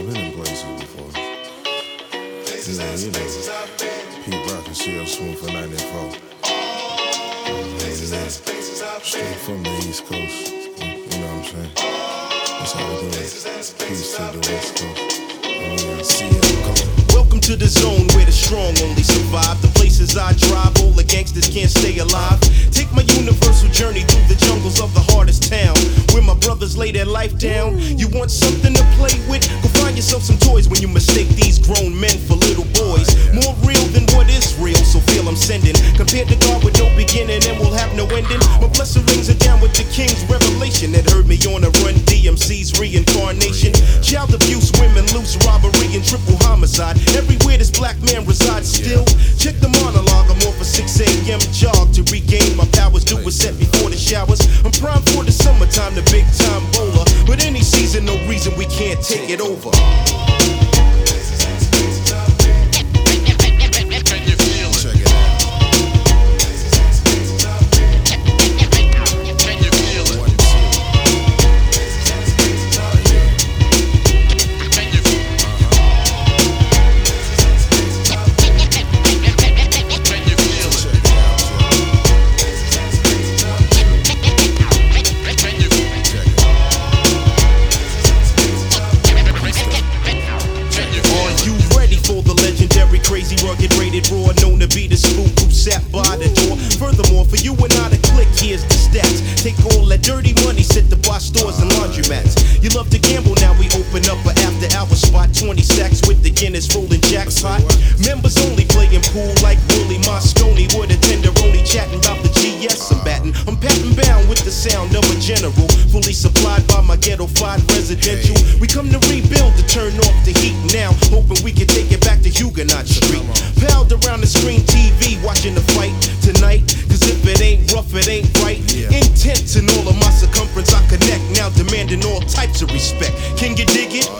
been in places before. Pete Rock and CL Smooth for 94. Straight from the East Coast. You know what I'm saying? That's how we do it. Peace to the West Coast. And we see it coming. Welcome to the zone where the strong only survive. The places I drive, all the gangsters can't stay alive. Take my universal journey through the jungles of the hardest town, where my brothers lay their life down. You want something to play with? Go find yourself some toys when you mistake these grown men for little boys. More real than what is real, so feel I'm sending. Compared to God with no beginning and will have no ending. My blessed rings are down with the king's revelation that heard me on a run, DMC's reincarnation. Child abuse, women loose, robbery and triple homicide. Everywhere this black man resides still. Check the monologue, I'm off a 6 a.m. jog to regain my powers. Do a set before the showers. I'm primed for the summertime, the big time bowler. But any season, no reason we can't take it over. Crazy, rugged, rated, raw, known to be the spook who sat by the door. Furthermore, for you and I to click, here's the stats. Take all that dirty money, set to buy stores and laundromats. You love to gamble, now we open up an after-hour spot. 20 sacks with the Guinness rolling jackpot. Members only playing pool like Willie Moscone with a tenderoni chatting about the GS I'm batting. I'm patting bound with the sound of a general, fully supplied by my ghetto-fied residential. We come to rebuild, to turn off the heat now, hoping we can take it back to Huguenot Street. Palled around the screen TV, watching the fight tonight. Cause if it ain't rough, it ain't right. Intense in all of my circumference, I connect. Now demanding all types of respect. Can you dig it?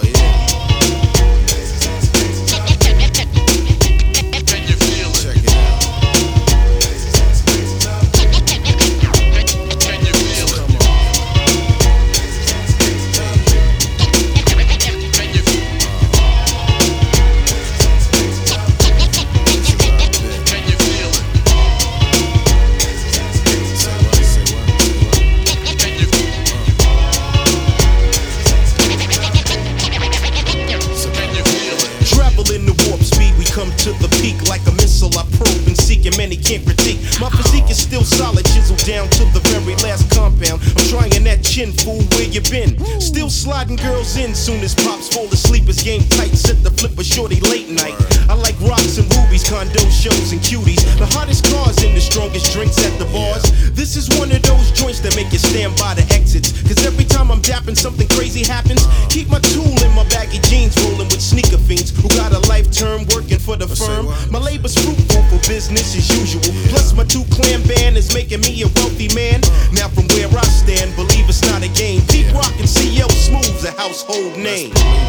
To the peak like a missile I probe and seek, and many can't critique. My physique is still solid, chiseled down to the very last compound. I'm trying that chin, fool, where you been? Still sliding girls in, soon as pops fall asleep. It's game tight, set the flipper shorty late night. I like rocks and rubies, condo shows and cuties. The hottest cars and the strongest drinks at the bars. This is one of those joints that make you stand by the exits. Cause every time I'm dapping, something crazy happens. Keep my tool in my baggy jeans, rolling with sneaker fiends who got a life term working for the firm. My labor's fruitful for business as usual. Plus my 2-clan band is making me a wealthy man. Now from where I stand, believe it's not a game. Pete Rock and CL Smooth's a household name.